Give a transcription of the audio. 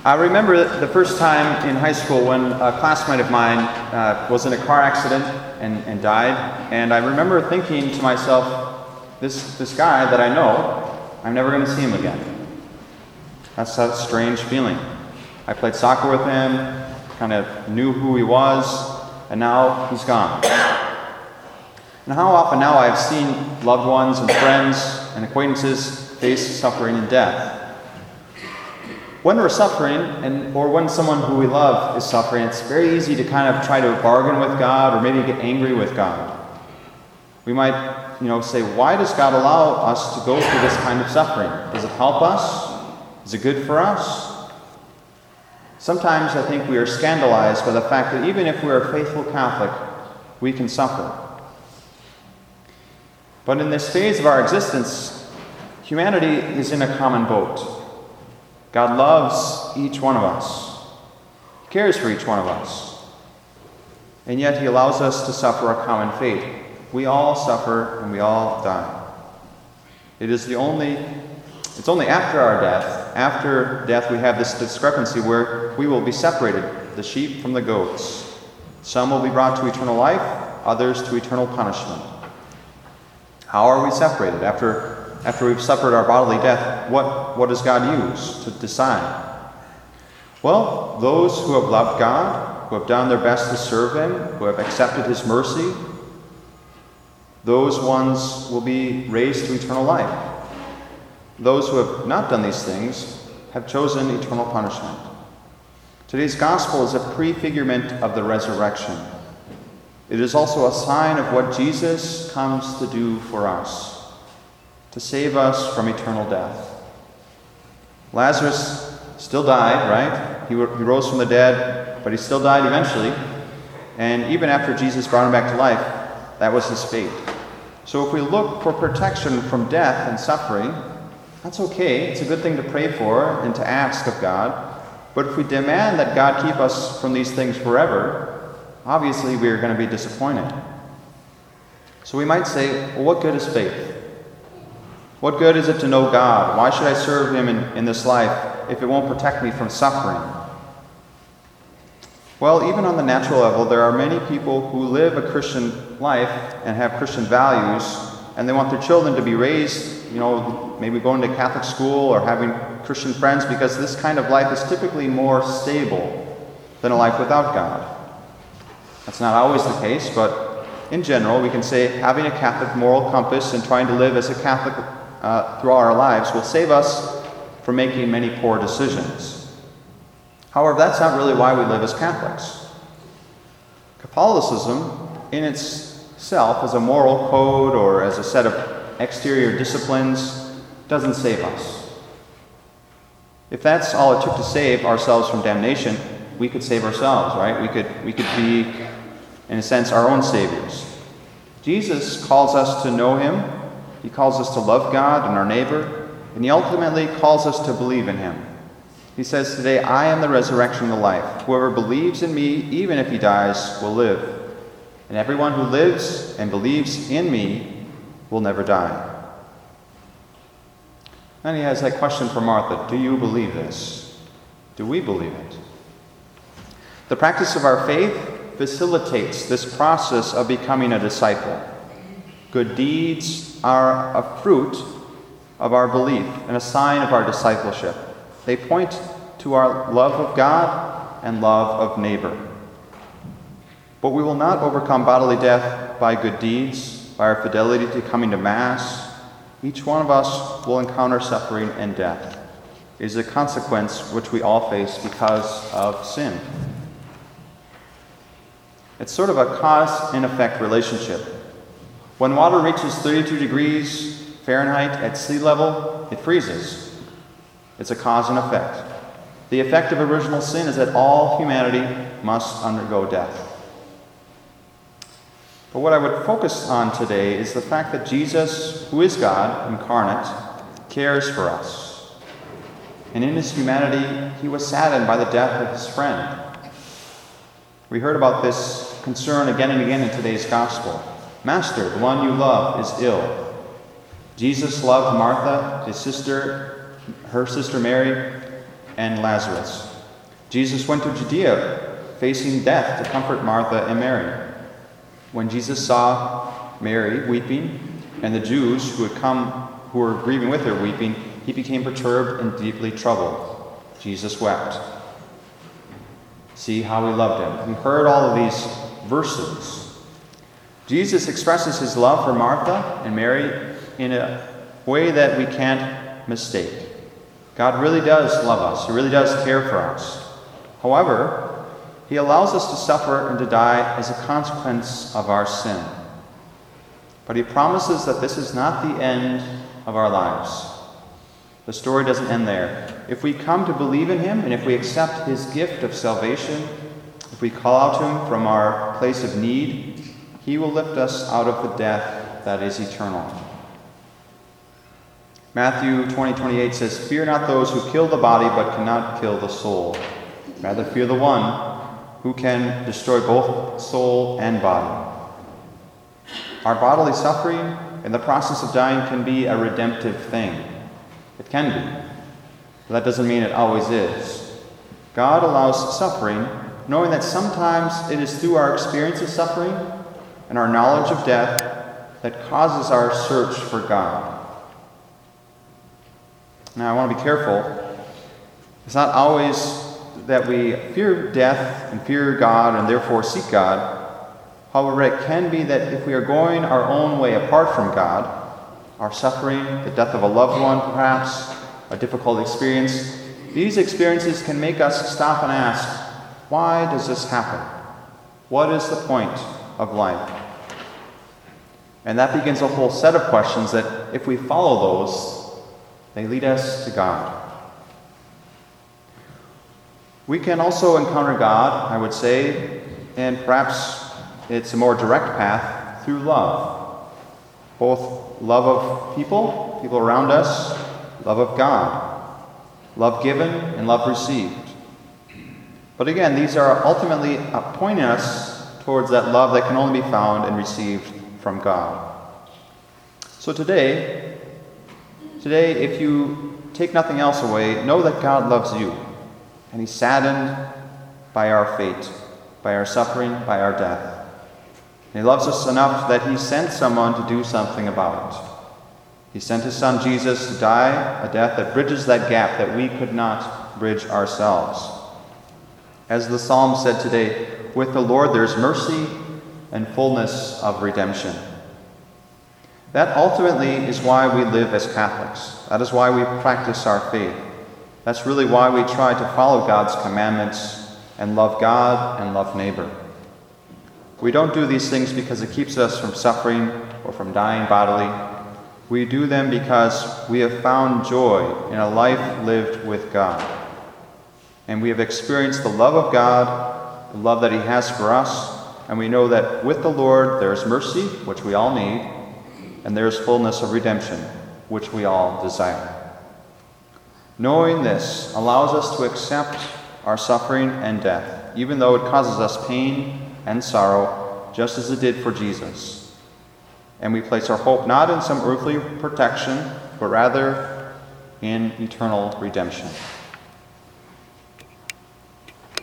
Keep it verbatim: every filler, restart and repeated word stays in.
I remember the first time in high school when a classmate of mine uh, was in a car accident and, and died, and I remember thinking to myself, this, this guy that I know, I'm never going to see him again. That's a strange feeling. I played soccer with him, kind of knew who he was, and now he's gone. And how often now I've seen loved ones and friends and acquaintances face suffering and death. When we're suffering, and or when someone who we love is suffering, it's very easy to kind of try to bargain with God or maybe get angry with God. We might, you know, say, why does God allow us to go through this kind of suffering? Does it help us? Is it good for us? Sometimes I think we are scandalized by the fact that even if we're a faithful Catholic, we can suffer. But in this phase of our existence, humanity is in a common boat. God loves each one of us. He cares for each one of us. And yet He allows us to suffer a common fate. We all suffer and we all die. It is the only, it's only after our death, after death we have this discrepancy where we will be separated, the sheep from the goats. Some will be brought to eternal life, others to eternal punishment. How are we separated? After After we've suffered our bodily death, what, what does God use to decide? Well, those who have loved God, who have done their best to serve Him, who have accepted His mercy, those ones will be raised to eternal life. Those who have not done these things have chosen eternal punishment. Today's gospel is a prefigurement of the resurrection. It is also a sign of what Jesus comes to do for us, to save us from eternal death. Lazarus still died, right? He, he rose from the dead, but he still died eventually. And even after Jesus brought him back to life, that was his fate. So if we look for protection from death and suffering, that's okay. It's a good thing to pray for and to ask of God. But if we demand that God keep us from these things forever, obviously we are going to be disappointed. So we might say, well, what good is faith? What good is it to know God? Why should I serve Him in, in this life if it won't protect me from suffering? Well, even on the natural level, there are many people who live a Christian life and have Christian values, and they want their children to be raised, you know, maybe going to Catholic school or having Christian friends, because this kind of life is typically more stable than a life without God. That's not always the case, but in general, we can say having a Catholic moral compass and trying to live as a Catholic Uh, through our lives will save us from making many poor decisions. However, that's not really why we live as Catholics. Catholicism, in itself, as a moral code or as a set of exterior disciplines, doesn't save us. If that's all it took to save ourselves from damnation, we could save ourselves, right? We could, we could be, in a sense, our own saviors. Jesus calls us to know Him. He calls us to love God and our neighbor, and He ultimately calls us to believe in Him. He says today, I am the resurrection and the life. Whoever believes in me, even if he dies, will live. And everyone who lives and believes in me will never die. Then He has that question for Martha, do you believe this? Do we believe it? The practice of our faith facilitates this process of becoming a disciple. Good deeds are a fruit of our belief and a sign of our discipleship. They point to our love of God and love of neighbor. But we will not overcome bodily death by good deeds, by our fidelity to coming to Mass. Each one of us will encounter suffering and death. It is a consequence which we all face because of sin. It's sort of a cause and effect relationship. When water reaches thirty-two degrees Fahrenheit at sea level, it freezes. It's a cause and effect. The effect of original sin is that all humanity must undergo death. But what I would focus on today is the fact that Jesus, who is God incarnate, cares for us. And in His humanity, He was saddened by the death of His friend. We heard about this concern again and again in today's gospel. Master, the one you love, is ill. Jesus loved Martha, his sister, her sister Mary, and Lazarus. Jesus went to Judea, facing death to comfort Martha and Mary. When Jesus saw Mary weeping, and the Jews who had come, who were grieving with her weeping, he became perturbed and deeply troubled. Jesus wept. See how he loved him. We heard all of these verses. Jesus expresses his love for Martha and Mary in a way that we can't mistake. God really does love us. He really does care for us. However, he allows us to suffer and to die as a consequence of our sin. But he promises that this is not the end of our lives. The story doesn't end there. If we come to believe in him, and if we accept his gift of salvation, if we call out to him from our place of need, he will lift us out of the death that is eternal. Matthew twenty twenty-eight says, "Fear not those who kill the body but cannot kill the soul. Rather fear the one who can destroy both soul and body." Our bodily suffering in the process of dying can be a redemptive thing. It can be. But that doesn't mean it always is. God allows suffering, knowing that sometimes it is through our experience of suffering and our knowledge of death that causes our search for God. Now, I want to be careful. It's not always that we fear death and fear God and therefore seek God. However, it can be that if we are going our own way apart from God, our suffering, the death of a loved one perhaps, a difficult experience, these experiences can make us stop and ask, why does this happen? What is the point of life? And that begins a whole set of questions that, if we follow those, they lead us to God. We can also encounter God, I would say, and perhaps it's a more direct path through love. Both love of people, people around us, love of God, love given and love received. But again, these are ultimately pointing us towards that love that can only be found and received from God. So today, today, if you take nothing else away, know that God loves you, and he's saddened by our fate, by our suffering, by our death. And he loves us enough that he sent someone to do something about it. He sent his son Jesus to die a death that bridges that gap that we could not bridge ourselves. As the psalm said today, with the Lord there's mercy and fullness of redemption. That ultimately is why we live as Catholics. That is why we practice our faith. That's really why we try to follow God's commandments and love God and love neighbor. We don't do these things because it keeps us from suffering or from dying bodily. We do them because we have found joy in a life lived with God. And we have experienced the love of God, the love that he has for us, and we know that with the Lord there is mercy, which we all need, and there is fullness of redemption, which we all desire. Knowing this allows us to accept our suffering and death, even though it causes us pain and sorrow, just as it did for Jesus. And we place our hope not in some earthly protection, but rather in eternal redemption.